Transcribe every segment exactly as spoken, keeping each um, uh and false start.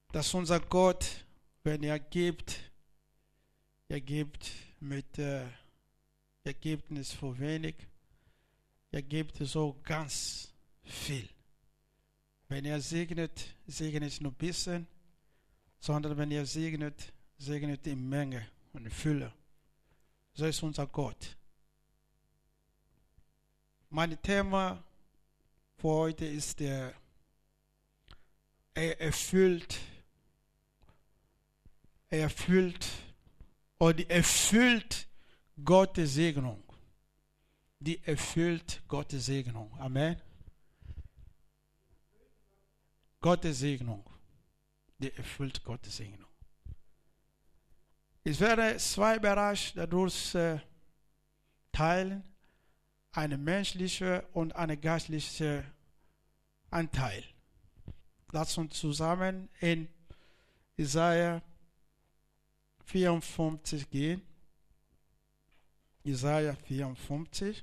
dass unser Gott, wenn er gibt, er gibt mit, äh, er gibt nicht für wenig, er gibt so ganz viel. Wenn er segnet, segnet nur ein bisschen, sondern wenn er segnet, segnet in Menge und in Fülle. So ist unser Gott. Mein Thema für heute ist der, er erfüllt, er erfüllt, oder erfüllt Gottes Segnung. Die erfüllt Gottes Segnung. Amen. Gottes Segnung. Die erfüllt Gottes Segnung. Ich werde zwei Bereiche dadurch äh, teilen. Eine menschliche und eine geistliche Anteil. Lass uns zusammen in Jesaja vierundfünfzig gehen. Jesaja vierundfünfzig.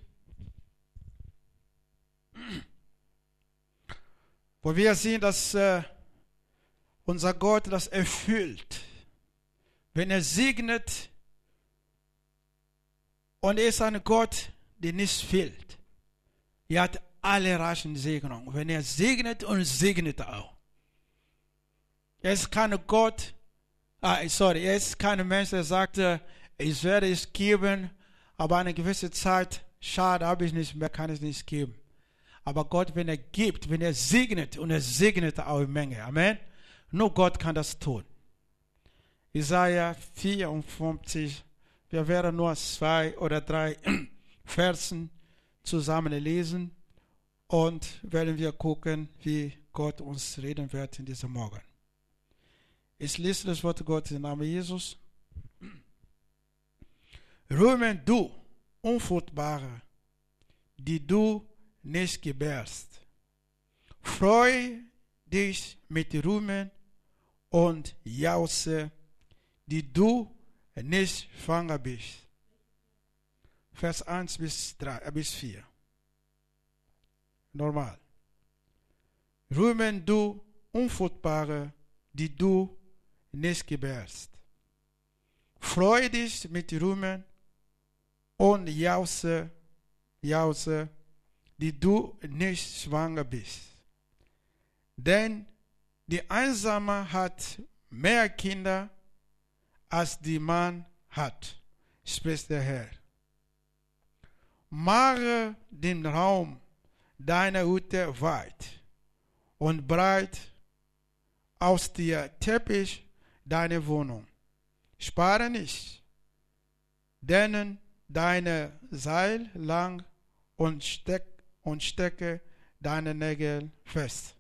Wo wir sehen, dass äh, unser Gott das erfüllt. Wenn er segnet, und er ist ein Gott, der nicht fehlt. Er hat alle reichen Segnungen. Wenn er segnet und segnet auch. Er ist kein Gott, ah, sorry, er ist kein Mensch, der sagt, ich werde es geben, aber eine gewisse Zeit, schade, habe ich nicht mehr, kann ich nicht geben. Aber Gott, wenn er gibt, wenn er segnet, und er segnet auch in Menge. Amen. Nur Gott kann das tun. Jesaja vierundfünfzig, wir werden nur zwei oder drei Versen zusammen lesen und werden wir gucken, wie Gott uns reden wird in diesem Morgen. Ich lese das Wort Gottes im Namen Jesus. Rühmen du, Unfruchtbare, die du nicht gebärst. Freu dich mit Rühmen und jauchze, die du nicht schwanger bist. Vers eins bis, drei, äh, bis vier. Normal. Rühmen du, Unfruchtbare, die du nicht gebärst. Freu dich mit Rühmen und jauchze, jauchze, die du nicht schwanger bist. Denn die Einsame hat mehr Kinder, als die Mann hat, spricht der Herr. Mache den Raum deiner Hütte weit und breit aus dir Teppich deine Wohnung. Spare nicht, denn deine Seil lang und, steck, und stecke deine Nägel fest.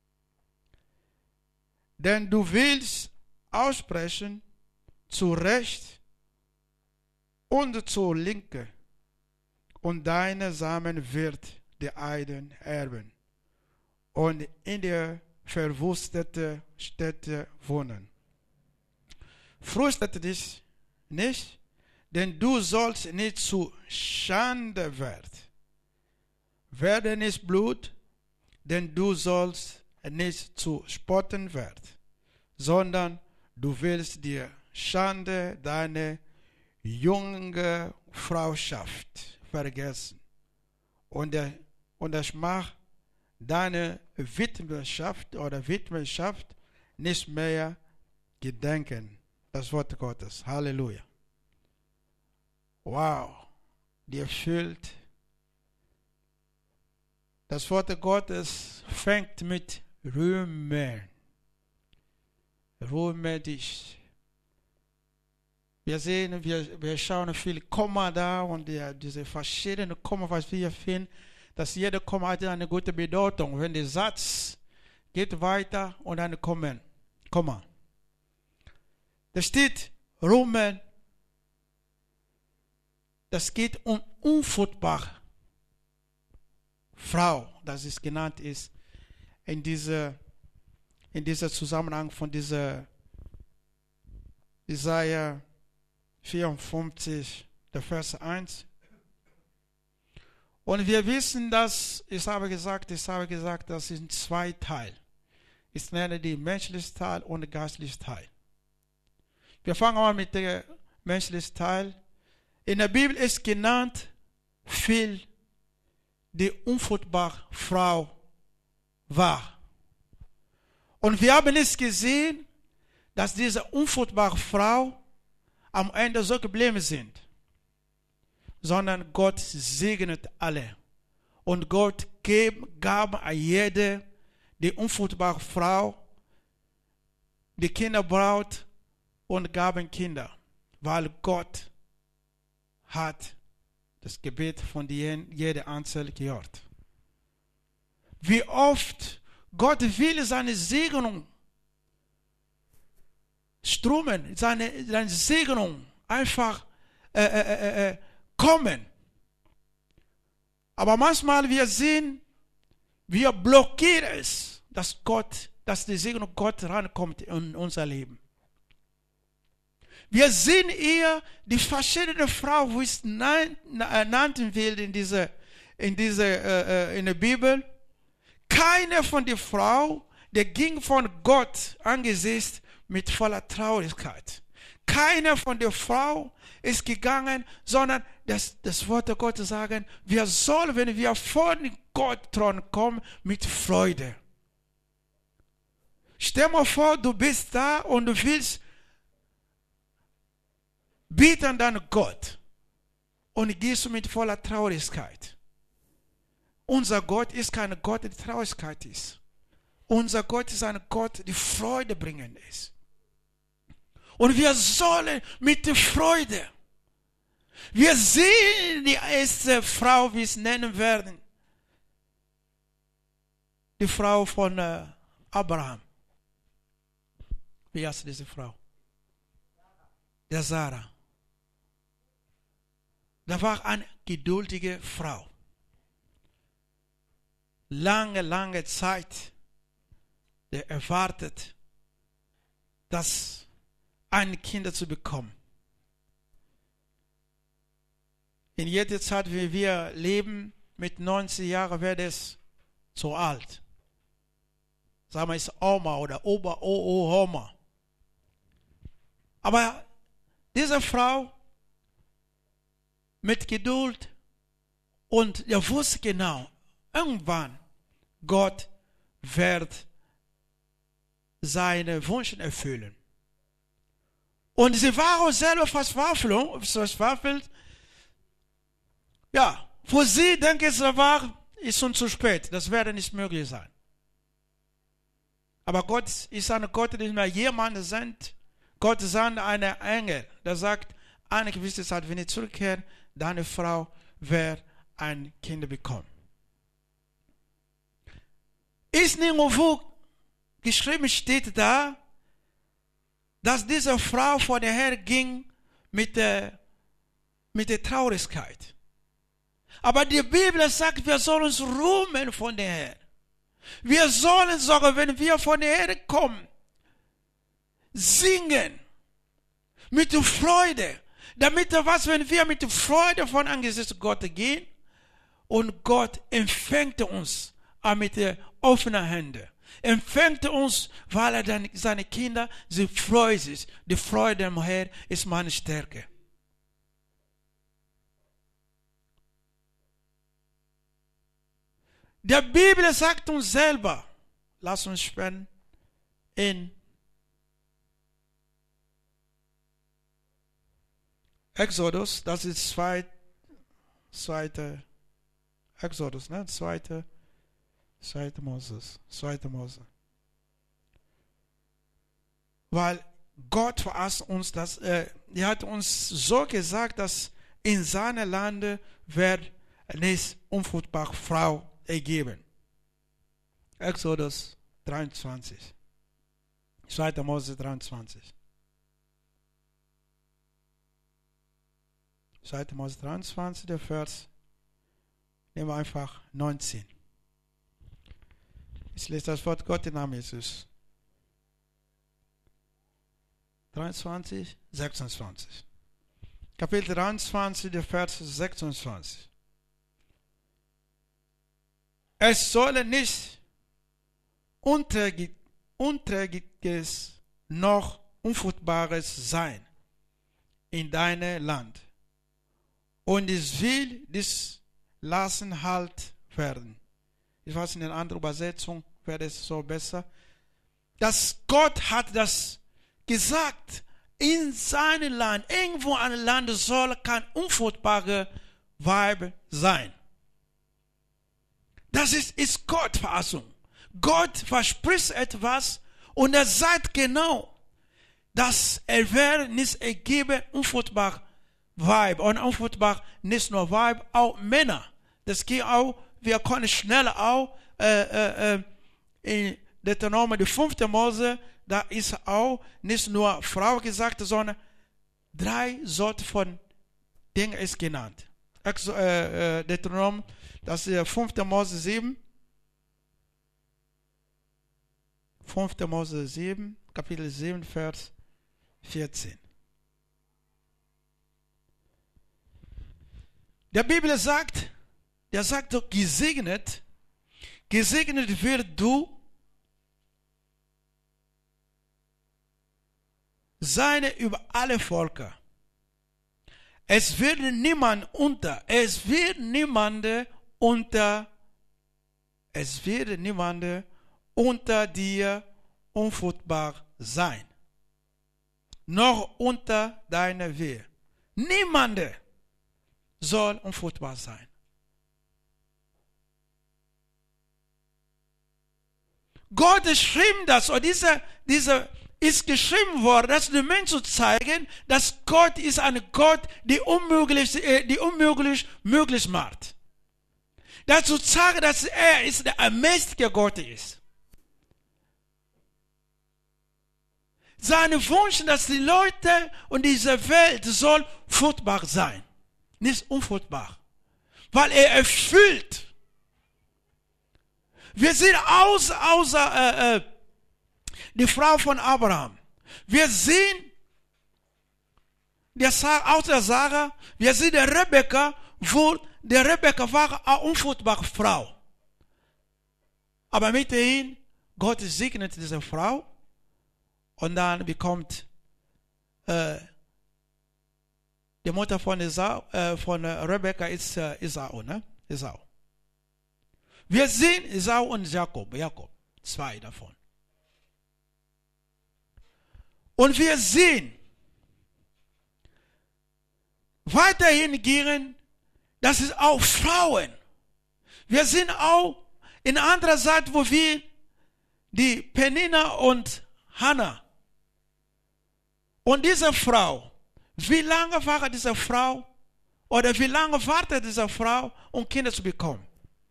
Denn du willst aussprechen, zu Recht und zur Linke, und deine Samen wird die Eiden erben und in der verwüsteten Städte wohnen. Frustet dich nicht, denn du sollst nicht zu Schande werden. Werde nicht Blut, denn du sollst nicht zu spotten werden, sondern du willst dir Schande deine junge Frauschaft vergessen und der, und der Schmach deine Witwenschaft oder Witwenschaft nicht mehr gedenken. Das Wort Gottes. Halleluja. Wow. Die erfüllt. Das Wort Gottes fängt mit Rühmen. Rühme dich. Wir sehen, wir, wir schauen viele Komma da und die, diese verschiedenen Komma, was wir finden, dass jeder Komma hat eine gute Bedeutung. Wenn der Satz geht weiter und dann kommen, Komma. Da steht Rühmen. Das geht um unfruchtbare Frau, das es genannt ist, in dieser, in dieser Zusammenhang von dieser Jesaja vierundfünfzig, der Vers eins. Und wir wissen, dass, ich habe gesagt, ich habe gesagt, das sind zwei Teile. Ich nenne die menschliche Teil und geistliche Teil. Wir fangen mal mit dem menschlichen Teil. In der Bibel ist genannt viel die unfruchtbare Frau war. Und wir haben es gesehen, dass diese unfruchtbare Frau am Ende so geblieben sind. Sondern Gott segnet alle. Und Gott gab an jede die unfruchtbare Frau, die Kinderbraut und gaben Kinder. Weil Gott hat das Gebet von jeder Einzelnen gehört. Wie oft Gott will seine Segnung strömen, seine, seine Segnung einfach äh, äh, äh, kommen. Aber manchmal wir sehen, wir blockieren es, dass Gott, dass die Segnung Gott rankommt in unser Leben. Wir sehen hier die verschiedenen Frauen, wie es nannten will in dieser, in dieser, äh, in der Bibel. Keine von den Frauen, der ging von Gott angesichts mit voller Traurigkeit. Keine von den Frauen ist gegangen, sondern das, das Wort Gottes sagen, wir sollen, wenn wir vor den Gottthron kommen, mit Freude. Stell dir vor, du bist da und du willst beten an Gott und gehst du mit voller Traurigkeit. Unser Gott ist kein Gott, der Traurigkeit ist. Unser Gott ist ein Gott, der Freude bringend ist. Und wir sollen mit der Freude. Wir sehen die erste Frau, wie wir es nennen werden. Die Frau von äh, Abraham. Wie heißt diese Frau? Der Sarah. Da war eine geduldige Frau. Lange, lange Zeit der erwartet, das ein Kind zu bekommen. In jeder Zeit, wie wir leben, mit neunzig Jahren wird es zu alt. Sagen wir, es ist Oma oder Opa, O, O, Oma. Aber diese Frau mit Geduld und er wusste genau, irgendwann Gott wird seine Wünsche erfüllen. Und sie war auch selber verzweifelt. Ja, für sie denke ich, es war, ist schon zu spät. Das werde nicht möglich sein. Aber Gott ist ein Gott, der nicht mehr jemand sendet. Gott sendet einen Engel, der sagt, eine gewisse Zeit, wenn ich zurückkehre, deine Frau wird ein Kind bekommen. Ist nirgendwo geschrieben, steht da, dass diese Frau vor der Herrn ging mit der, mit der Traurigkeit. Aber die Bibel sagt, wir sollen uns rühmen von der Herrn. Wir sollen sogar, wenn wir von der Herrn kommen, singen mit Freude. Damit was, wenn wir mit Freude von Angesicht Gottes gehen und Gott empfängt uns mit offenen Händen. Empfängt uns, weil er dann seine Kinder, sie freuen sich. Die Freude am Herrn ist meine Stärke. Die Bibel sagt uns selber, lass uns spenden in Exodus, das ist zweit, zweite Exodus, ne? Zweite, zweite Moses, zweite Mose. Weil Gott verasst uns, dass äh, er hat uns so gesagt, dass in seinem Lande wird nicht unfruchtbare Frau ergeben. Exodus dreiundzwanzig. zweite Mose dreiundzwanzig. zweite Mose dreiundzwanzig, der Vers, nehmen wir einfach neunzehn. Ich lese das Wort Gott im Namen Jesus. dreiundzwanzig, sechsundzwanzig. Kapitel dreiundzwanzig, der Vers sechsundzwanzig. Es soll nicht unterge unträgliches noch unfruchtbares sein in deinem Land. Und es will dies lassen halt werden. Ich weiß, in einer anderen Übersetzung wäre es so besser. Dass Gott hat das gesagt, in seinem Land, irgendwo ein Land soll kein unfruchtbarer Weib sein. Das ist, ist Gottes Verheißung. Gott verspricht etwas und er sagt genau, dass er wird nicht ergeben, unfruchtbar Weib. Und unfruchtbar nicht nur Weib, auch Männer. Das geht auch, wir können schneller auch, äh, äh, in Deuteronomium, die fünfte Mose, da ist auch nicht nur Frau gesagt, sondern drei Sorten von Dingen ist genannt. Äh, äh, Deuteronomium, das ist fünfte Mose sieben. fünfte Mose sieben, Kapitel sieben, Vers vierzehn. Der Bibel sagt, der sagt doch, gesegnet, gesegnet wirst du sein über alle Völker. Es wird niemand unter, es wird niemand unter, es wird niemand unter dir unfruchtbar sein, noch unter deiner Wehe. Niemand soll unfruchtbar sein. Gott schrieb das, und diese, diese ist geschrieben worden, dass den Menschen zeigen, dass Gott ist ein Gott, der unmöglich, die unmöglich möglich macht. Dazu zeigen, dass er ist der allmächtige Gott ist. Sein Wunsch, dass die Leute und diese Welt soll fruchtbar sein, nicht unfruchtbar, weil er erfüllt. Wir sehen außer, außer äh, äh, die Frau von Abraham. Wir sehen der Sarah, außer Sarah, wir sehen der Rebekka, wo der Rebekka war eine unfruchtbare Frau. Aber mithin, Gott segnet diese Frau und dann bekommt äh, die Mutter von, Esau, äh, von Rebekka ist äh, Esau, ne? Esau. Wir sehen Esau und Jakob, Jakob, zwei davon. Und wir sehen weiterhin gehen, das ist auch Frauen. Wir sehen auch in anderer Seite, wo wir die Penina und Hannah. Und diese Frau, wie lange war diese Frau oder wie lange wartet diese Frau, um Kinder zu bekommen?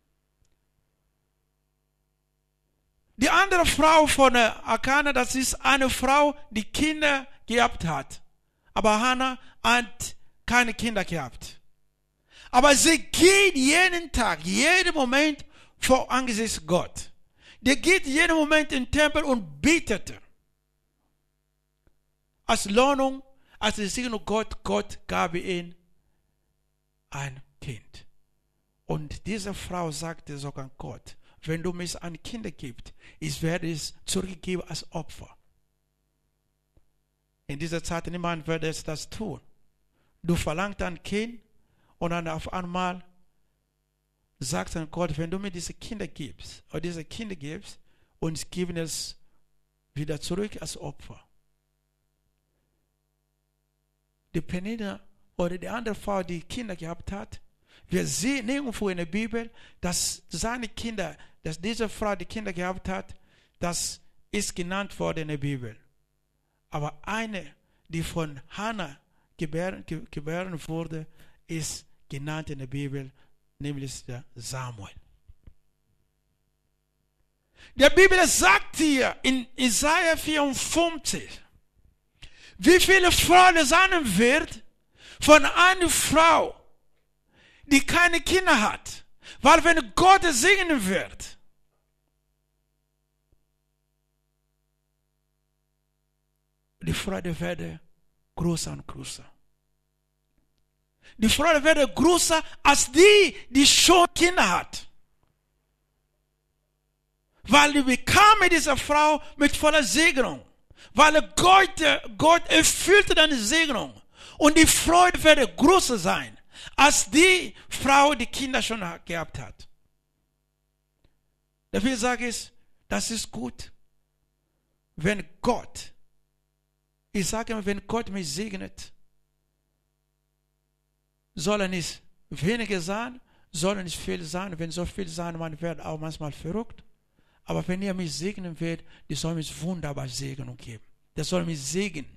Die andere Frau von Akana, das ist eine Frau, die Kinder gehabt hat. Aber Hannah hat keine Kinder gehabt. Aber sie geht jeden Tag, jeden Moment vor Angesicht Gott. Die geht jeden Moment in den Tempel und betet. Als Lohnung, als Segnung Gott, Gott gab ihnen ein Kind. Und diese Frau sagte sogar Gott, wenn du mir ein Kind gibst, ich werde es zurückgeben als Opfer. In dieser Zeit, niemand würde es das tun. Du verlangst ein Kind und dann auf einmal sagst du Gott, wenn du mir diese Kinder gibst, oder diese Kinder gibst, uns geben es wieder zurück als Opfer. Die Penina oder die andere Frau, die Kinder gehabt hat, wir sehen nirgendwo in der Bibel, dass seine Kinder, dass diese Frau die Kinder gehabt hat, das ist genannt worden in der Bibel. Aber eine, die von Hannah gebären, gebären wurde, ist genannt in der Bibel, nämlich der Samuel. Die Bibel sagt hier in Jesaja vierundfünfzig, wie viele Freude sein wird von einer Frau, die keine Kinder hat. Weil wenn Gott segnen wird, die Freude wird größer und größer. Die Freude wird größer als die, die schon Kinder hat. Weil du bekam diese Frau mit voller Segnung. Weil Gott, Gott erfüllte deine Segnung. Und die Freude wird größer sein, als die Frau, die Kinder schon gehabt hat. Dafür sage ich, das ist gut. Wenn Gott, ich sage immer, wenn Gott mich segnet, soll er nicht weniger sein, soll er nicht viel sein. Wenn so viel sein, man wird auch manchmal verrückt. Aber wenn er mich segnen wird, die soll mich wunderbar Segnung geben. Der soll mich segnen.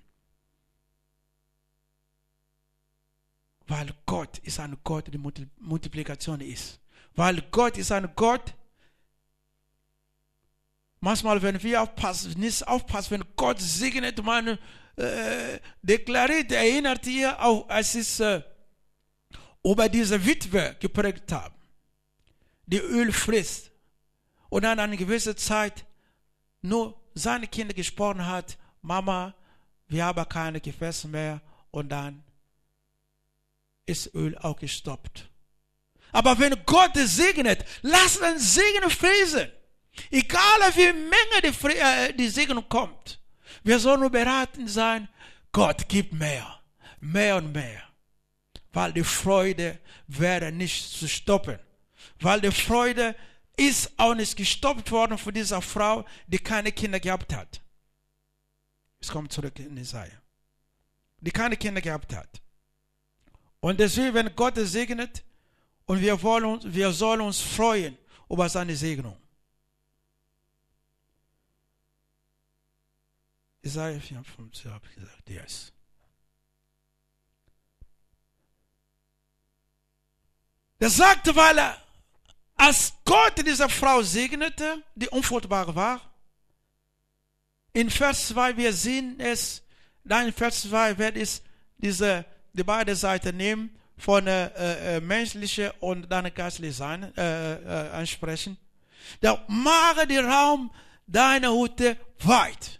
Weil Gott ist ein Gott, der Multiplikation ist. Weil Gott ist ein Gott, manchmal, wenn wir aufpassen, nicht aufpassen, wenn Gott segnet, man äh, deklariert, erinnert ihr auch, als es äh, über diese Witwe geprägt haben, die Öl frisst und dann eine gewisse Zeit nur seine Kinder gesprochen hat, Mama, wir haben keine Gefäße mehr, und dann ist Öl auch gestoppt. Aber wenn Gott segnet, lass den Segen fließen. Egal wie Menge die, äh, die Segen kommt. Wir sollen nur beraten sein, Gott gibt mehr, mehr und mehr. Weil die Freude wäre nicht zu stoppen. Weil die Freude ist auch nicht gestoppt worden von dieser Frau, die keine Kinder gehabt hat. Es kommt zurück in Jesaja. Die keine Kinder gehabt hat. Und deswegen, wenn Gott es segnet, und wir, wollen, wir sollen uns freuen über seine Segnung. Jesaja vierundfünfzig habe ich gesagt, yes. Er sagte, weil er, als Gott diese Frau segnete, die unfruchtbar war, in Vers zwei, wir sehen es, dann in Vers zwei wird es diese, die beiden Seiten nehmen, von äh, äh, menschliche und dann geistliche sein, äh, äh, ansprechen. Da mache den Raum deiner Hütte weit.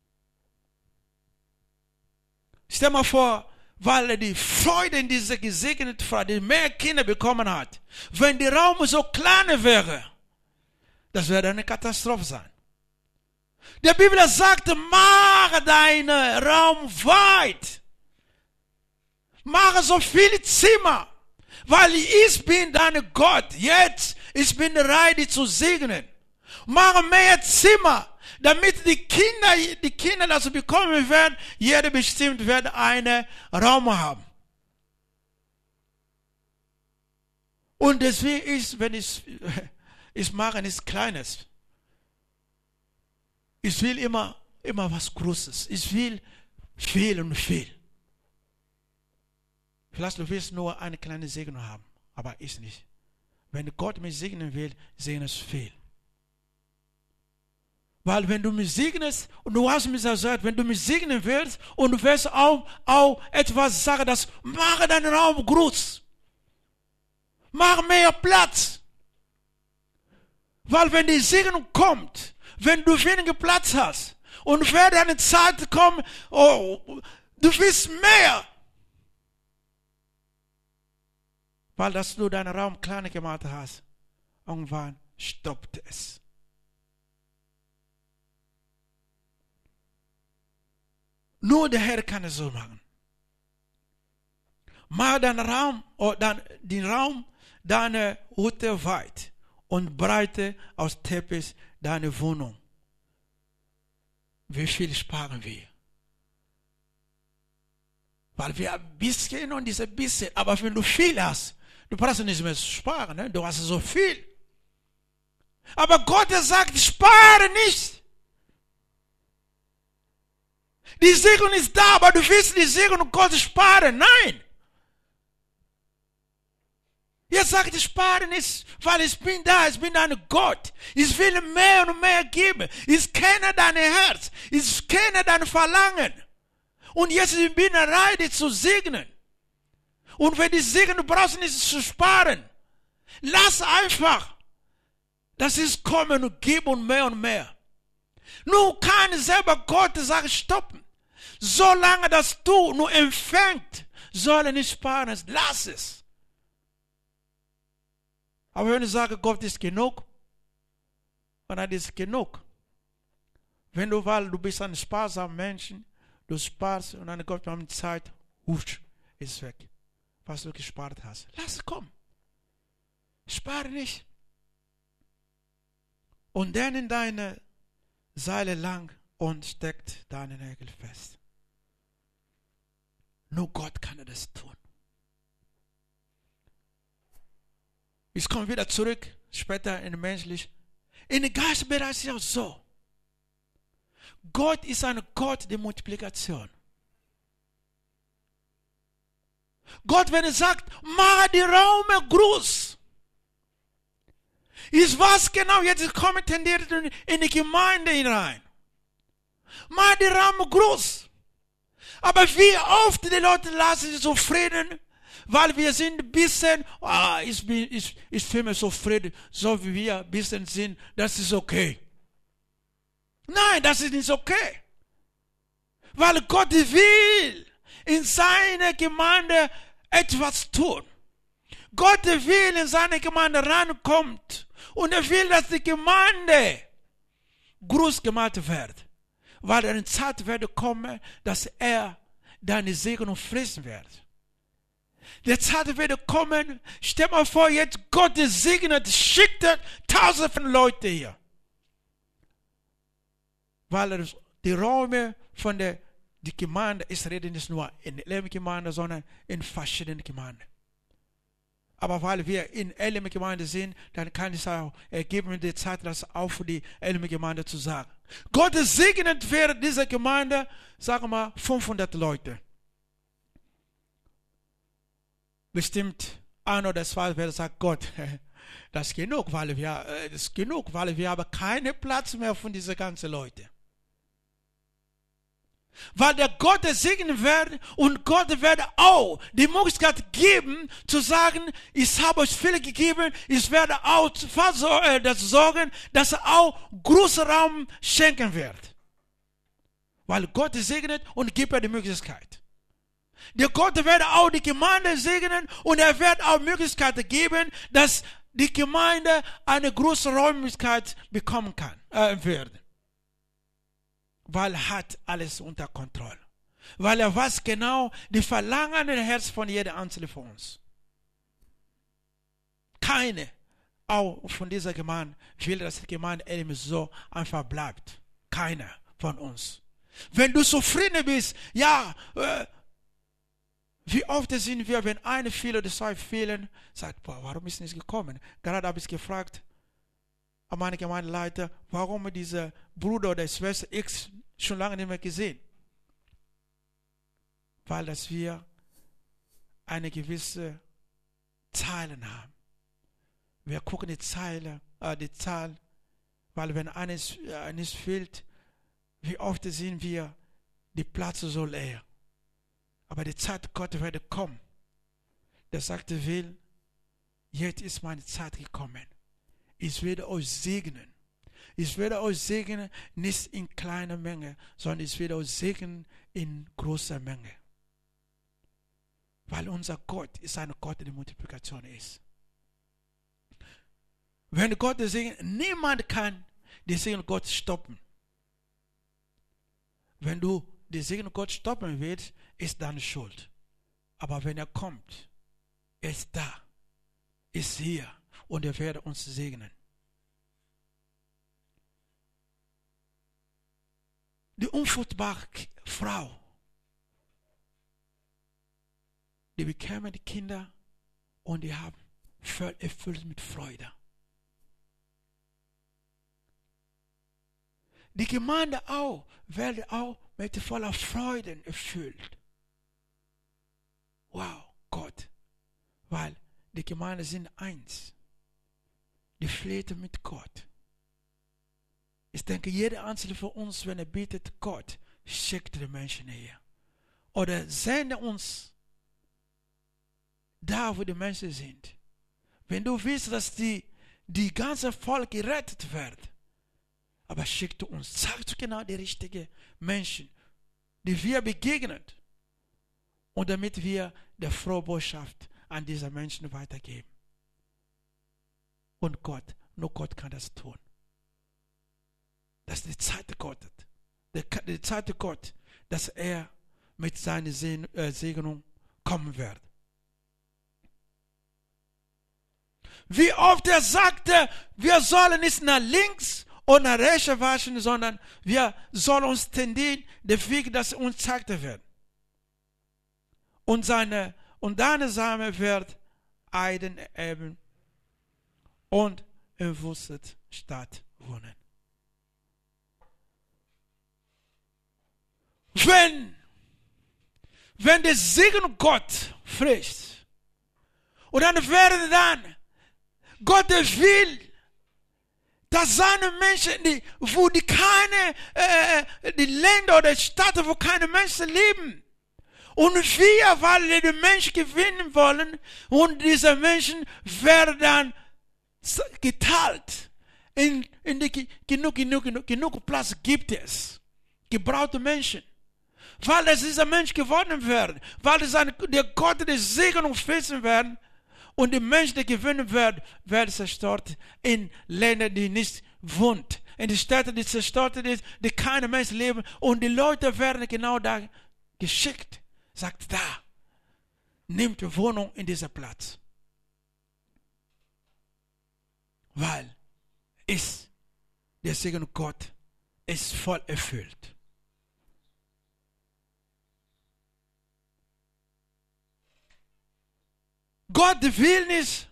Stell mal vor, weil er die Freude in dieser gesegneten Frau, die mehr Kinder bekommen hat, wenn der Raum so klein wäre, das wäre eine Katastrophe sein. Die Bibel sagt, mache deinen Raum weit. Mache so viele Zimmer, weil ich bin dein Gott. Jetzt, ich bin bereit, dich zu segnen. Mache mehr Zimmer, damit die Kinder, die Kinder das bekommen werden, jeder bestimmt wird einen Raum haben. Und deswegen ist, wenn ich, ich mache nichts Kleines. Ich will immer, immer was Großes. Ich will viel und viel. Vielleicht du willst nur eine kleine Segnung haben, aber ich nicht. Wenn Gott mich segnen will, segne es viel. Weil wenn du mich segnest, und du hast mich gesagt, wenn du mich segnen willst, und du willst auch, auch etwas sagen, das mache deinen Raum groß. Mach mehr Platz. Weil wenn die Segnung kommt, wenn du weniger Platz hast, und wenn eine Zeit kommt, oh, du willst mehr. Weil dass du deinen Raum kleiner gemacht hast, irgendwann stoppt es. Nur der Herr kann es so machen. Mach deinen Raum, oder dann, den Raum deiner Hütte weit und breite aus Teppich deine Wohnung. Wie viel sparen wir? Weil wir ein bisschen und diese bisschen, aber wenn du viel hast, du brauchst nicht mehr sparen, ne? Du hast so viel. Aber Gott sagt, spare nicht. Die Segnung ist da, aber du willst die Segnung Gottes sparen. Nein. Ihr sagt, ich spare nicht, weil ich bin da, ich bin ein Gott. Ich will mehr und mehr geben. Ich kenne dein Herz. Ich kenne dein Verlangen. Und jetzt bin ich bereit, dich zu segnen. Und wenn die segnen, du brauchst nicht zu sparen. Lass einfach, dass es kommen und geben und mehr und mehr. Nur kann selber Gott sagen, stoppen. Solange dass du nur empfängst, soll er nicht sparen. Lass es. Aber wenn ich sage, Gott ist genug, Und dann ist genug. Wenn du, weil du bist ein sparsamer Mensch, du sparst und dann kommt man Zeit, husch, ist weg. Was du gespart hast. Lass es kommen. Spare nicht. Und dann in deine Seile lang und steckt deine Nägel fest. Nur Gott kann das tun. Ich komme wieder zurück, später in menschlich. In der Geistbereich ist es auch so. Gott ist ein Gott der Multiplikation. Gott, wenn er sagt, mach die Räume groß. Ist was genau, jetzt kommt tendiert in die Gemeinde hinein. Mach die Räume groß. Aber wie oft die Leute lassen sich zufrieden, weil wir sind ein bisschen, ah, ich, bin, ich, ich fühle mich so zufrieden, so wie wir ein bisschen sind, das ist okay. Nein, das ist nicht okay. Weil Gott will in seiner Gemeinde etwas tun. Gott will in seine Gemeinde rankommt. Und er will, dass die Gemeinde groß gemacht wird. Weil eine Zeit wird kommen, dass er deine Segnung fressen wird. Die Zeit wird kommen, stell mal vor, jetzt Gott segnet, schickt tausende von Leuten hier. Weil die Räume von der die Gemeinde ist reden nicht nur in der Gemeinde, sondern in verschiedenen Gemeinden. Aber weil wir in einer Gemeinde sind, dann kann es auch ergeben die Zeit, das auch für die eine Gemeinde zu sagen. Gott segnet für diese Gemeinde, sagen wir mal, fünfhundert Leute. Bestimmt ein oder zwei werden sagen, Gott, das ist genug, weil wir, das ist genug, weil wir haben keinen Platz mehr für diese ganzen Leute. Weil der Gott segnen wird und Gott wird auch die Möglichkeit geben, zu sagen, ich habe euch viel gegeben, ich werde auch das sorgen, dass er auch großen Raum schenken wird. Weil Gott segnet und gibt er die Möglichkeit. Der Gott wird auch die Gemeinde segnen und er wird auch Möglichkeiten geben, dass die Gemeinde eine große Räumlichkeit bekommen kann, äh, wird. Weil er hat alles unter Kontrolle. Weil er weiß genau die Verlangen im Herz von jedem Einzelnen von uns. Keine, auch von dieser Gemeinde, will, dass die Gemeinde eben so einfach bleibt. Keiner von uns. Wenn du zufrieden bist, ja, äh, wie oft sind wir, wenn eine fehlt oder zwei fehlen, sagt, boah, warum ist nicht gekommen? Gerade habe ich gefragt, an meine Gemeindeleiter, warum dieser Bruder oder Schwester X schon lange nicht mehr gesehen. Weil dass wir eine gewisse Zahlen haben. Wir gucken die Zeile, äh, die Zahl, weil wenn eines, äh, eines fehlt, wie oft sehen wir die Plätze so leer. Aber die Zeit Gott werde kommen. Der sagte, will, jetzt ist meine Zeit gekommen. Ich werde euch segnen. Ich werde euch segnen, nicht in kleiner Menge, sondern ich werde euch segnen in großer Menge. Weil unser Gott ist ein Gott, der die Multiplikation ist. Wenn Gott segnet, niemand kann den Segen Gottes stoppen. Wenn du den Segen Gottes stoppen willst, ist deine Schuld. Aber wenn er kommt, er ist da, ist hier und er wird uns segnen. Die unfruchtbare Frau, die bekämen die Kinder und die haben voll erfüllt mit Freude. Die Gemeinde auch, werde auch mit voller Freude erfüllt. Wow, Gott, weil die Gemeinde sind eins. Die flehte mit Gott. Ich denke, jeder Einzelne von uns, wenn er bittet, Gott, schickt die Menschen her. Oder sende uns da, wo die Menschen sind. Wenn du willst, dass die, die ganze Volk gerettet wird, aber schickt uns, zeigt genau die richtigen Menschen, die wir begegnen. Und damit wir die frohe Botschaft an diese Menschen weitergeben. Und Gott, nur Gott kann das tun. Das ist die Zeit Gottes. Die, die Zeit Gottes, dass er mit seiner Segnung kommen wird. Wie oft er sagte, wir sollen nicht nach links und nach rechts waschen, sondern wir sollen uns tendieren, den Weg, das uns zeigt wird. Und seine, und deine Same wird Eiden erben und in Wusset Stadt wohnen. Wenn, wenn der Segen Gott frisst, und dann werde dann Gott will, dass seine Menschen, die, wo die keine, äh, die Länder oder Städte, wo keine Menschen leben. Und wir, weil wir die Menschen gewinnen wollen, und diese Menschen werden dann geteilt. In, in die, genug, genug, genug, genug Platz gibt es. Gebrauchte Menschen. Weil es dieser Mensch geworden werden. Weil es eine, der Gott der Segnung feststellen werden. Und die Menschen, die gewinnen werden, werden zerstört in Ländern, die nicht wohnt. In die Städte, die zerstört sind, die keine Menschen leben. Und die Leute werden genau da geschickt. Sagt da, nimmt Wohnung in dieser Platz. Weil ist der Segen Gott ist voll erfüllt. Gott will nicht,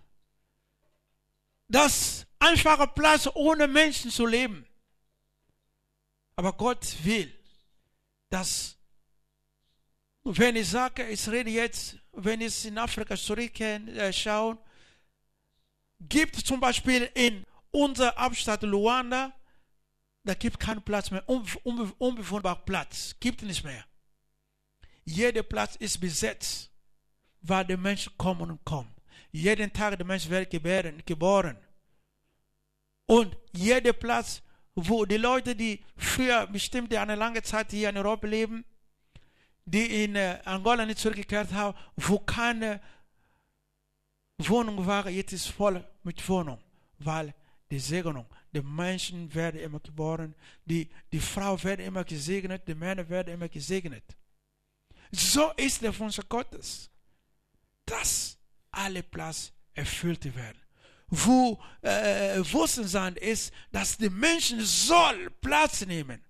dass einfache Platz ohne Menschen zu leben. Aber Gott will, dass, wenn ich sage, ich rede jetzt, wenn ich in Afrika zurückschaue, gibt es zum Beispiel in unserer Hauptstadt Luanda, da gibt es keinen Platz mehr, unbe unbewohnbarer Platz, gibt es nicht mehr. Jeder Platz ist besetzt, weil die Menschen kommen und kommen. Jeden Tag die Menschen werden geboren, geboren. Und jeder Platz, wo die Leute, die früher bestimmt eine lange Zeit hier in Europa leben, die in äh, Angola nicht zurückgekehrt haben, wo keine Wohnung war, jetzt ist voll mit Wohnung, weil die Segnung, die Menschen werden immer geboren, die, die Frau wird immer gesegnet, die Männer werden immer gesegnet. So ist der Wunsch Gottes, dass alle Platz erfüllt werden. Wo äh, Wussten ist, dass die Menschen soll Platz nehmen.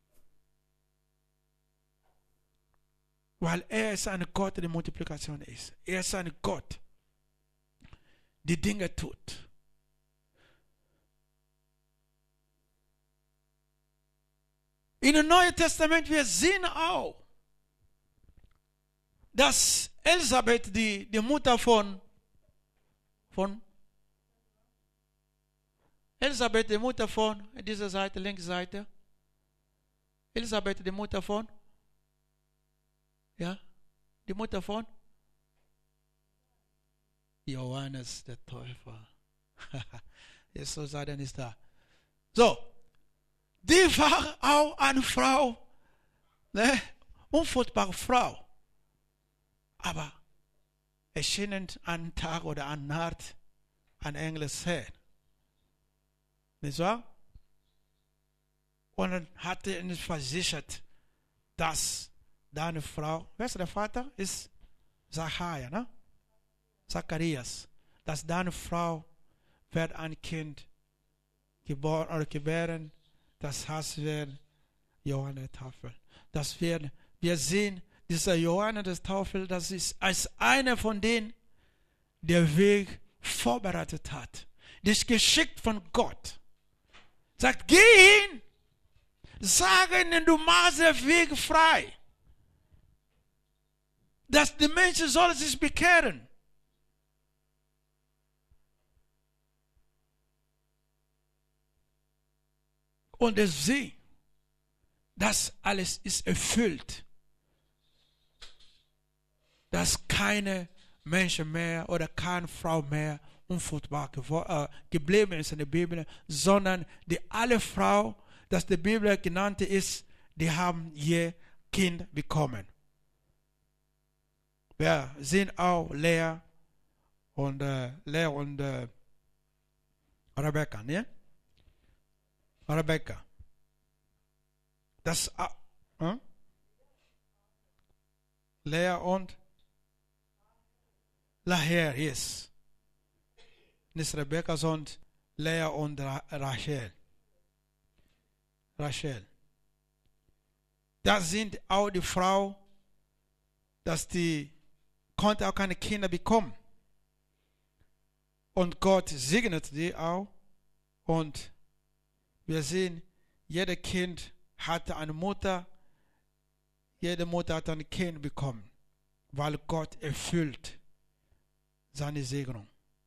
Weil er ist ein Gott, der Multiplikation ist. Er ist ein Gott, der Dinge tut. In dem Neuen Testament, wir sehen auch, dass Elisabeth, die, die Mutter von, von Elisabeth, die Mutter von, dieser Seite, linke Seite, Elisabeth, die Mutter von, ja, die Mutter von Johannes der Täufer. Jesus sei denn ist da. So, die war auch eine Frau, ne, unfruchtbare Frau. Aber es schien einen Tag oder eine Nacht ein Engel her. Nicht wahr? Und dann hat er uns versichert, dass deine Frau, wer ist der Vater? Ist Zacharia, ne? Zacharias. Dass deine Frau wird ein Kind geboren oder gebären, das heißt wird Johannes der Täufer. Das wird, wir sehen, dieser Johannes der Täufer, das ist als einer von denen, der Weg vorbereitet hat. Das ist geschickt von Gott. Sagt, geh hin, sag ihnen, du machst den Weg frei. Dass die Menschen sollen sich bekehren. Und es sehen, das alles ist erfüllt. Dass keine Menschen mehr oder keine Frau mehr unfruchtbar äh, geblieben ist in der Bibel, sondern die alle Frau, das die Bibel genannt ist, die haben je Kind bekommen. Wir sehen auch Lea und äh, Lea und äh, Rebekka, ne? Rebekka. Das hm? Lea und Rahel, yes. Nicht Rebecca, sondern Lea und Ra Rachel. Rachel. Das sind auch die Frau, dass die konnte auch keine Kinder bekommen. Und Gott segnet die auch. Und wir sehen, jedes Kind hatte eine Mutter. Jede Mutter hat ein Kind bekommen, weil Gott erfüllt seine Segnung.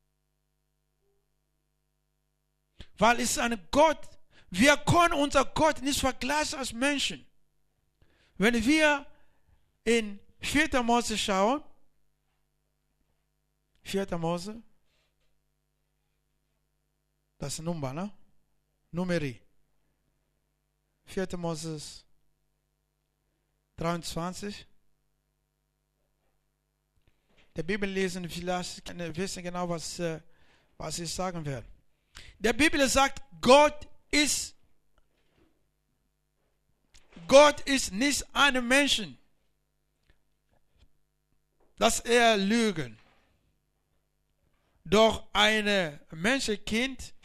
Weil es ein Gott, wir können unser Gott nicht vergleichen als Menschen. Wenn wir in vierter Mose schauen, vierter Mose, das ist Nummer, ne? Numeri. vierter Mose dreiundzwanzig. Der Bibel lesen, vielleicht wissen genau, was, was ich sagen werde. Der Bibel sagt, Gott ist, Gott ist nicht ein Menschen, dass er lügen. Doch ein Menschenkind,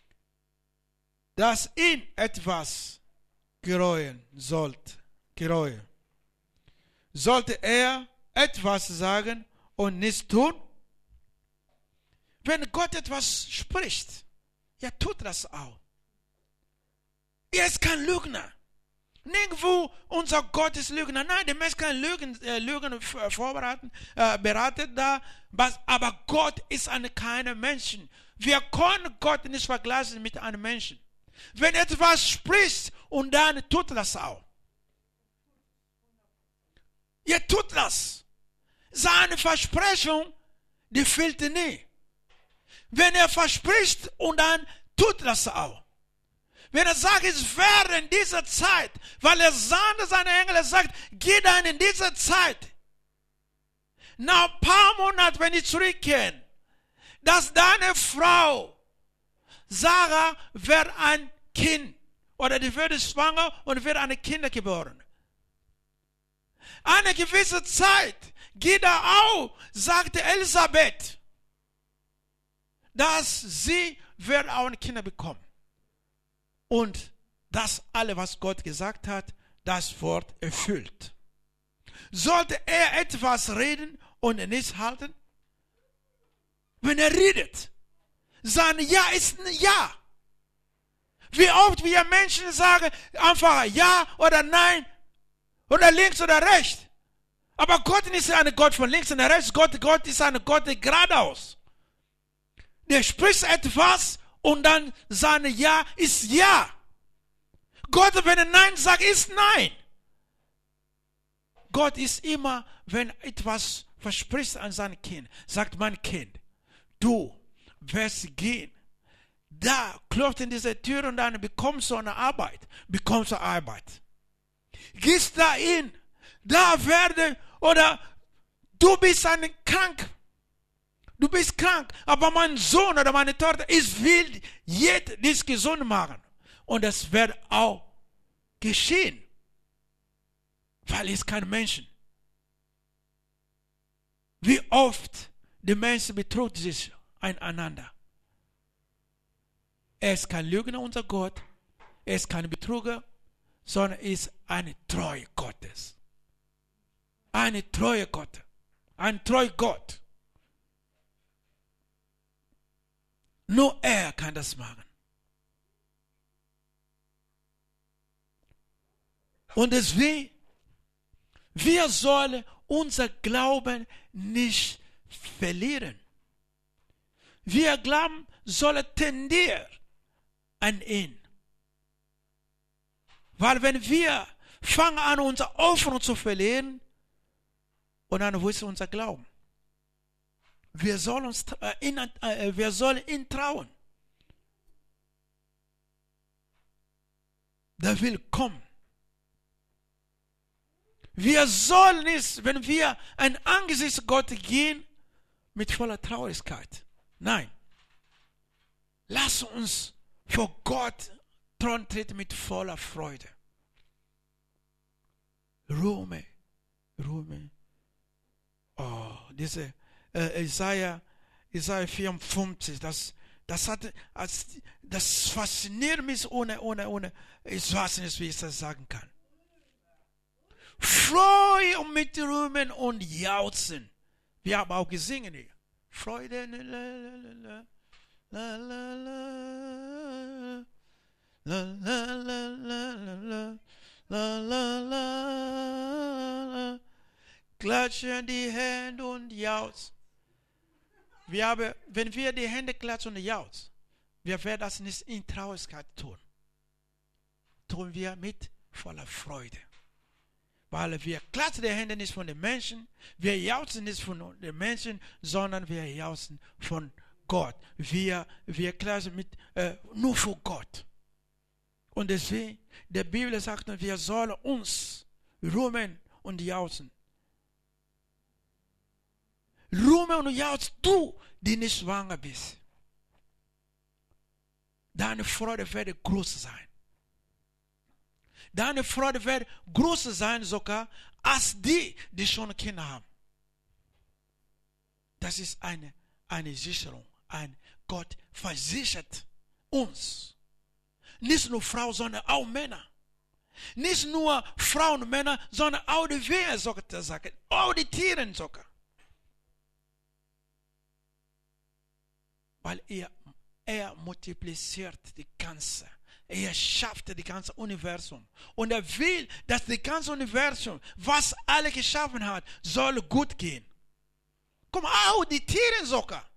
das ihn etwas gereuen sollte, gereuen. Sollte er etwas sagen und nichts tun? Wenn Gott etwas spricht, er tut das auch. Er ist kein Lügner. Nirgendwo unser Gott ist Lügner. Nein, der Mensch kann Lügen, äh, Lügen vorbereiten, äh, beraten da. Aber Gott ist ein keiner Mensch. Wir können Gott nicht vergleichen mit einem Menschen. Wenn etwas spricht und dann tut das auch. Er tut das. Seine Versprechung, die fehlt nie. Wenn er verspricht und dann tut das auch. Wenn er sagt, es wäre in dieser Zeit, weil er sandte seine Engel, er sagt, geh dann in dieser Zeit. Nach ein paar Monaten, wenn ich zurückkehre, dass deine Frau, Sarah, wird ein Kind, oder die wird schwanger und wird eine Kinder geboren. Eine gewisse Zeit geht er auch, sagte Elisabeth, dass sie wird auch ein Kinder bekommen. Und das alle, was Gott gesagt hat, das Wort erfüllt. Sollte er etwas reden und nicht halten? Wenn er redet, sein Ja ist ein Ja. Wie oft wir Menschen sagen, einfach Ja oder Nein, oder links oder rechts. Aber Gott ist ein Gott von links und rechts. Gott, Gott ist ein Gott der geradeaus. Der spricht etwas und dann sein Ja ist Ja. Gott, wenn er Nein sagt, ist Nein. Gott ist immer, wenn etwas verspricht an sein Kind, sagt mein Kind, du wirst gehen. Da klopft in diese Tür und dann bekommst du eine Arbeit. Bekommst du Arbeit. Gehst da hin. Da werde, oder du bist ein krank. Du bist krank, aber mein Sohn oder meine Tochter, ich will jetzt dich gesund machen. Und das wird auch geschehen. Weil es kein Menschen. Wie oft die Menschen betrügen sich einander. Er ist kein Lügner, unser Gott. Er ist kein Betrüger, sondern er ist eine Treue Gottes. Eine treue Gott. Ein treu Gott. Nur er kann das machen. Und deswegen, wir sollen unser Glauben nicht verlieren. Wir glauben, sollen tendieren an ihn. Weil wenn wir fangen an, unsere Hoffnung zu verlieren, und dann wo ist unser Glauben? Wir sollen, uns, äh, in, äh, wir sollen ihn trauen. Der will kommen. Wir sollen nicht, wenn wir ein Angesicht Gottes gehen, mit voller Traurigkeit. Nein. Lass uns vor Gott Thron treten mit voller Freude. Ruhe, Ruhe. Oh, diese äh, Isaiah, Isaiah vierundfünfzig, das, das hat, das fasziniert mich ohne, ohne, ohne, ich weiß nicht, wie ich das sagen kann. Freu und mit Rühmen und Jauchzen. Wir haben auch gesungen hier. Freude, la la la la la la la la la la. Klatschen die Hände und jauchzen. Wir haben, wenn wir die Hände klatschen und jauchzen, wir werden das nicht in Traurigkeit tun. Tun wir mit voller Freude. Weil wir klatschen die Hände nicht von den Menschen, wir jauchzen nicht von den Menschen, sondern wir jauchzen von Gott. Wir, wir klatschen mit, äh, nur für Gott. Und deswegen, die Bibel sagt, wir sollen uns rühmen und jauchzen. Rühmen und jauchzen, du, die nicht schwanger bist. Deine Freude wird groß sein. Deine Freude wird größer sein sogar als die, die schon Kinder haben. Das ist eine, eine Sicherung. Ein Gott versichert uns. Nicht nur Frauen, sondern auch Männer. Nicht nur Frauen und Männer, sondern auch die Wehe sogar sagen. Auch die Tiere sogar. Weil er, er multipliziert die ganze. Er schafft das ganze Universum. Und er will, dass das ganze Universum, was alle geschaffen hat, soll gut gehen. Guck mal, auch die Tiere sogar.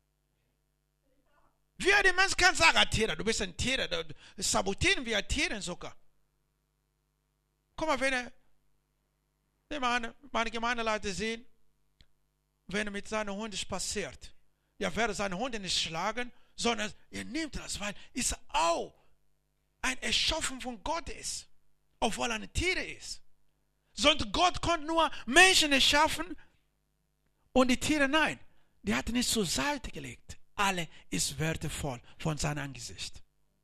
Wir, die Menschen, können sagen, Tiere, du bist ein Tier, sabotieren wir Tiere sogar. Guck mal, wenn er, meine, meine Gemeindeleute sehen, wenn er mit seinen Hunden spaziert, ja, werde seine Hunde nicht schlagen, sondern er nimmt das, weil es auch ein Erschaffen von Gott ist, obwohl er ein Tier ist. Sondern Gott konnte nur Menschen erschaffen und die Tiere nein. Die hat nicht zur Seite gelegt. Alle ist wertvoll von seinem Angesicht.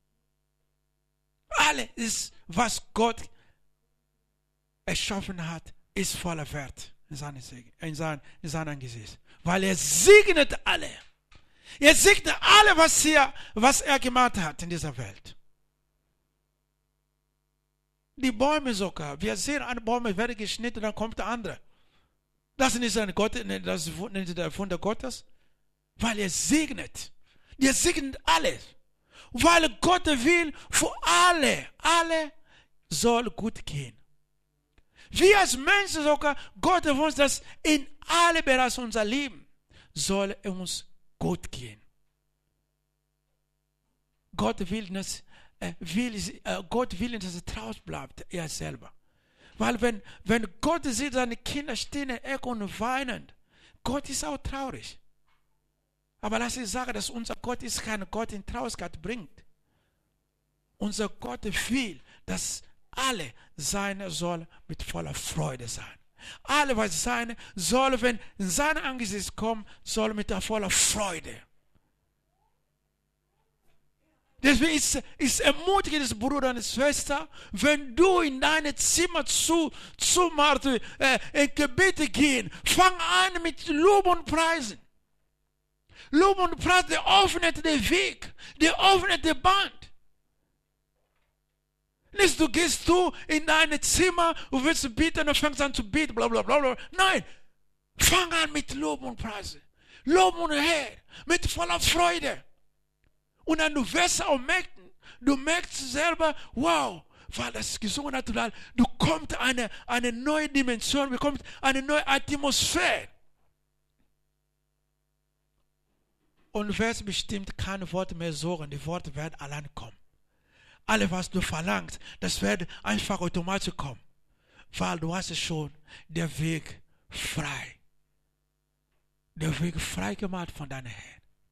Alle ist, was Gott erschaffen hat, ist voller Wert in seinem in sein, in sein Angesicht. Weil er segnet alle. Er segnet alle, was, hier, was er gemacht hat in dieser Welt. Die Bäume sogar. Wir sehen, eine Bäume werden geschnitten, dann kommt der andere. Das ist nicht, ein Gott, das ist nicht der Wunder Gottes. Weil er segnet. Er segnet alles. Weil Gott will für alle, alle soll gut gehen. Wir als Menschen sogar, Gott will uns, dass in alle Bereiche unser Leben soll uns gut gehen. Gott will nicht, Will, äh, Gott will, dass er traurig bleibt, er selber. Weil wenn, wenn Gott sieht, seine Kinder stehen in der Ecke und weinen, Gott ist auch traurig. Aber lass ich sagen, dass unser Gott ist kein Gott, der Traurigkeit bringt. Unser Gott will, dass alle seine soll mit voller Freude sein. Alle, was seine soll, wenn in sein Angesicht kommt, soll mit der voller Freude. Deswegen ist, ist ermutigend, Bruder und Schwester, wenn du in dein Zimmer zu, zu machst, äh, in Gebete gehen, fang an mit Lob und Preisen. Lob und Preis, der öffnet den Weg, der öffnet die Band. Nicht du gehst du in dein Zimmer und willst beten und fängst an zu beten, bla bla bla bla. Nein, fang an mit Lob und Preisen. Lob und Herr, mit voller Freude. Und dann du wirst auch merken, du merkst selber, wow, weil das gesungen hat, du kommst eine, eine neue Dimension, bekommst eine neue Atmosphäre. Und du wirst bestimmt keine Worte mehr suchen, die Worte werden allein kommen. Alles, was du verlangst, das wird einfach automatisch kommen. Weil du hast schon den Weg frei. Den Weg frei gemacht von deinen Herrn.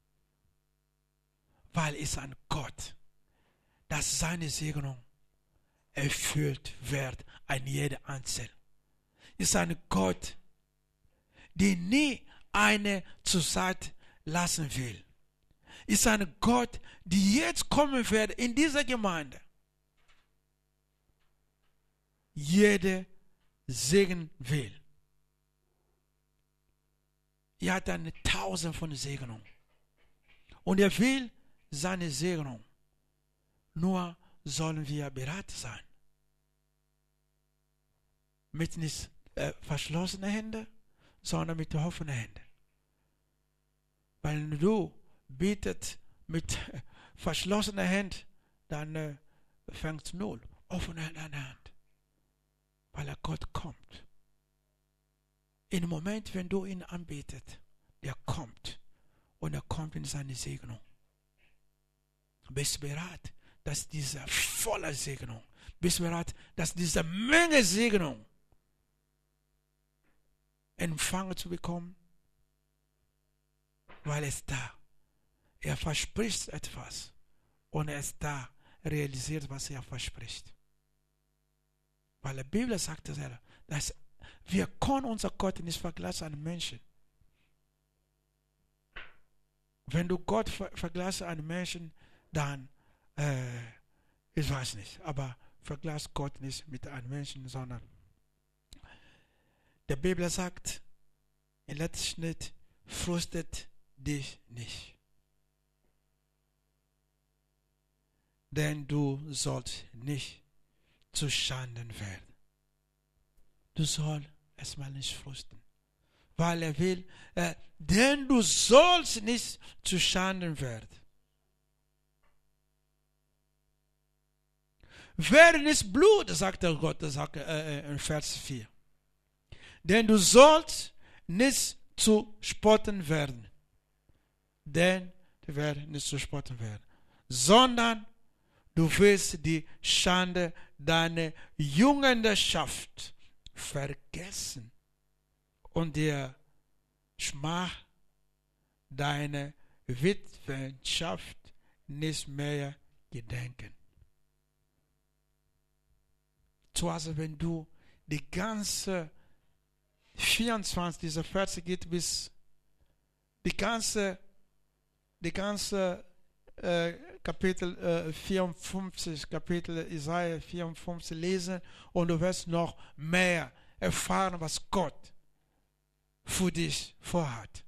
Weil es ein Gott, dass seine Segnung erfüllt wird an jeder Einzelne. Es ist ein Gott, der nie eine zur Seite lassen will. Es ist ein Gott, der jetzt kommen wird in dieser Gemeinde. Jede segnen will. Er hat eine Tausend von Segnungen. Und er will seine Segnung. Nur sollen wir bereit sein. Mit nicht äh, verschlossenen Händen, sondern mit offenen Händen. Weil du bittet mit äh, verschlossenen Händen, dann äh, fängt es null. Offene Hand. Weil er Gott kommt. Im Moment, wenn du ihn anbetet, er kommt. Und er kommt in seine Segnung. Bist bereit, dass diese volle Segnung, bist bereit, dass diese Menge Segnung empfangen zu bekommen? Weil es da. Er verspricht etwas. Und er ist da, realisiert, was er verspricht. Weil die Bibel sagt es, dass wir können unser Gott nicht vergleichen an Menschen. Wenn du Gott ver vergleichst an Menschen, dann, äh, ich weiß nicht, aber vergleichst Gott nicht mit einem Menschen, sondern die Bibel sagt, im letzten Schnitt, frustet dich nicht. Denn du sollst nicht zu Schanden werden. Du sollst erstmal nicht frusten. Weil er will, äh, denn du sollst nicht zu Schanden werden. Werde nicht Blut, sagt der Gott, das sagt äh, in Vers vier. Denn du sollst nicht zu spotten werden. Denn du wirst nicht zu spotten werden. Sondern du wirst die Schande deiner Jüngerschaft vergessen und der Schmach deiner Witwenschaft nicht mehr gedenken. So also wenn du die ganze vierundzwanzig, dieser Vers geht bis die ganze, die ganze äh, Kapitel äh, vierundfünfzig, Kapitel Jesaja vierundfünfzig lesen und du wirst noch mehr erfahren, was Gott für dich vorhat.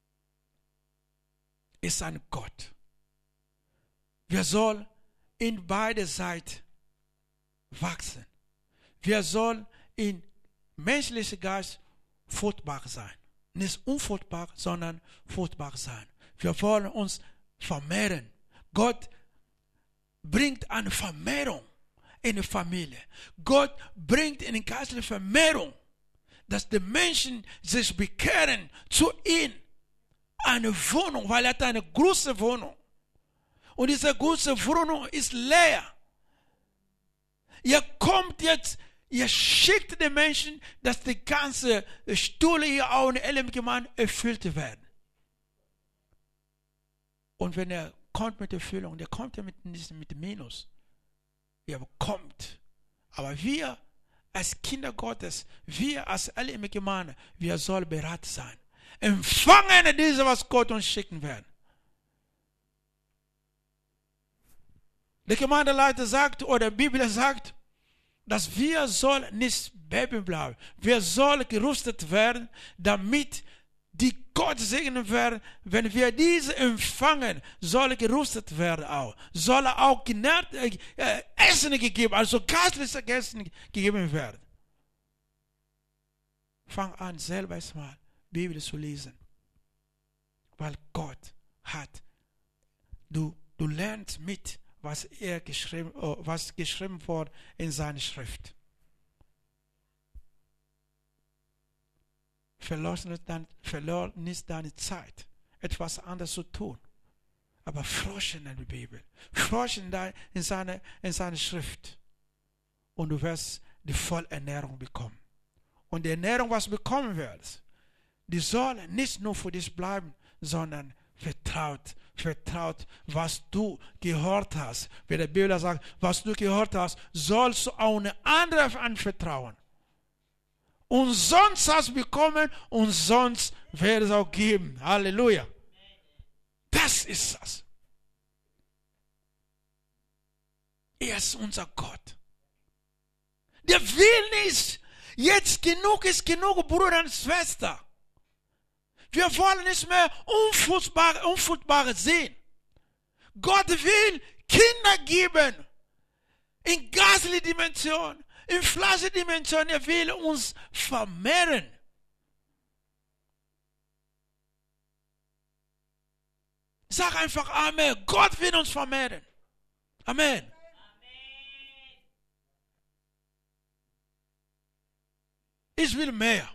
Ist ein Gott. Wir sollen in beide Seiten wachsen. Wir sollen in menschlicher Geist fruchtbar sein. Nicht unfruchtbar, sondern fruchtbar sein. Wir wollen uns vermehren. Gott bringt eine Vermehrung in die Familie. Gott bringt eine geistliche Vermehrung, dass die Menschen sich bekehren zu ihm. Eine Wohnung, weil er hat eine große Wohnung. Und diese große Wohnung ist leer. Ihr kommt jetzt, ihr schickt den Menschen, dass die ganze Stühle hier auch in Elim-Gemeinde erfüllt werden. Und wenn er kommt mit der Erfüllung, der kommt ja mit, nicht mit Minus. Er kommt. Aber wir als Kinder Gottes, wir als Elim-Gemeinde, wir sollen bereit sein. Empfangen diese, was Gott uns schicken wird. Der Gemeindeleiter sagt, oder die Bibel sagt, dass wir sollen nicht Baby bleiben. Wir sollen gerüstet werden, damit die Gott segnen werden. Wenn wir diese empfangen, soll gerüstet werden auch. Soll auch genährt, äh, Essen gegeben, also geistliches Essen gegeben werden. Fang an, selber erstmal Bibel zu lesen. Weil Gott hat, du, du lernst mit, was er geschrieben, was geschrieben wurde in seiner Schrift. Verlor nicht deine Zeit, etwas anderes zu tun. Aber forschen in der Bibel. Forschen in seine, in seine Schrift. Und du wirst die Vollernährung bekommen. Und die Ernährung, was du bekommen wirst, die soll nicht nur für dich bleiben, sondern vertraut. Vertraut, was du gehört hast. Wie der Bibel sagt, was du gehört hast, sollst du auch eine andere anvertrauen. Und sonst hast du bekommen und sonst wird es auch geben. Halleluja. Das ist das. Er ist unser Gott. Der will nicht Jetzt genug ist genug, Bruder und Schwester. Wir wollen nicht mehr Unfruchtbare, Unfruchtbare sehen. Gott will Kinder geben. In geistlicher Dimension, in fleischlicher Dimension. Er will uns vermehren. Sag einfach Amen. Gott will uns vermehren. Amen. Ich will mehr.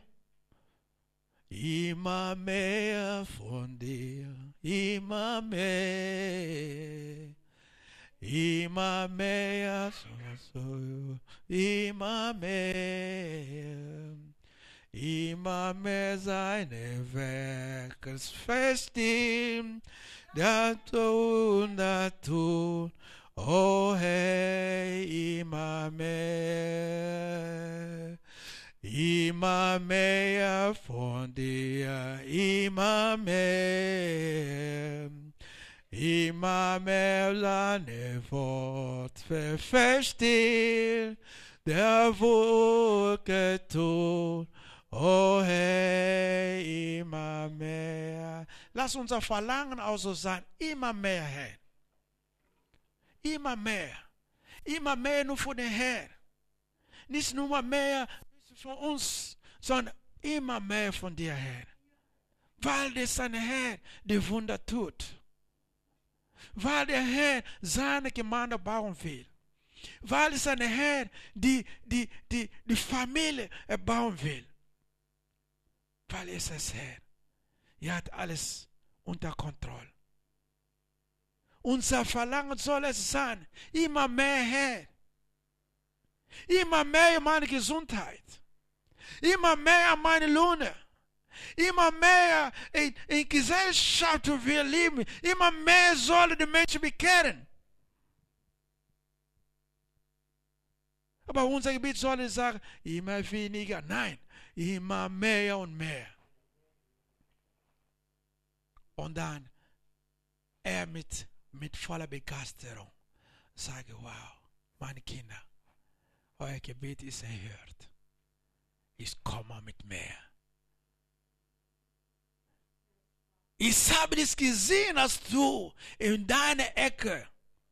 Immer mehr von dir. Immer mehr. Immer mehr. So, so, immer mehr. Immer mehr seine Werke festigt. Das tun, das tun. Oh hey, immer mehr. Immer mehr von dir, immer mehr, immer mehr deine Wort verstehen, der Wolke tun, oh hey, immer mehr. Lass unser Verlangen also sein, immer mehr, Herr. Immer mehr, immer mehr nur für den Herrn. Nicht nur mehr von uns, sondern immer mehr von dir, Herr. Weil der seine Herr die Wunder tut. Weil der Herr seine Gemeinde bauen will. Weil seine Herr die, die, die, die Familie bauen will. Weil es ist Herr. Er hat alles unter Kontrolle. Unser Verlangen soll es sein, immer mehr Herr. Immer mehr meine Gesundheit. Immer mehr meine Lohne. Immer mehr in, in Gesellschaft, wo wir leben. Immer mehr sollen die Menschen bekehren. Aber unser Gebiet soll sagen, immer weniger. Nein, immer mehr und mehr. Und dann er mit, mit voller Begeisterung sage, wow, meine Kinder, euer Gebet ist erhört. Ich komme mit mehr. Ich habe das gesehen, als du in deiner Ecke,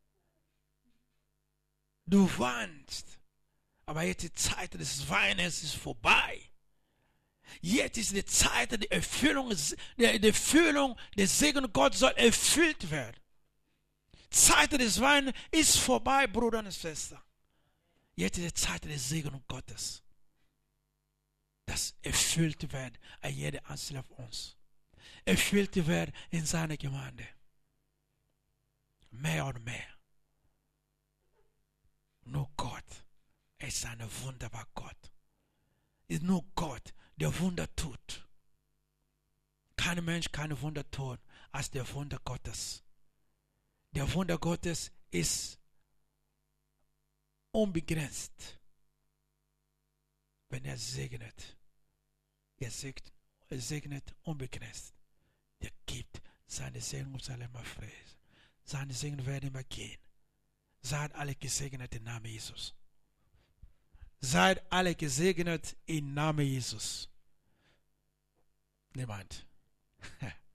du weinst. Aber jetzt die Zeit des Weinens ist vorbei. Jetzt ist die Zeit der Erfüllung, der Erfüllung des Segen Gottes soll erfüllt werden. Zeit des Weinens ist vorbei, Bruder und Schwester. Jetzt ist die Zeit des Segen Gottes. Das erfüllt wird an jeder Einzelne von uns. Erfüllt wird in seiner Gemeinde. Mehr und mehr. Nur Gott ist ein wunderbarer Gott. Ist nur Gott, der Wunder tut. Kein Mensch kann Wunder tun als der Wunder Gottes. Der Wunder Gottes ist unbegrenzt. Wenn er segnet, er segnet, er segnet unbegrenzt. Er gibt seine Segen soll immer Frieden. Seine Segen werden immer gehen. Seid alle gesegnet im Namen Jesus. Seid alle gesegnet im Namen Jesus. Niemand.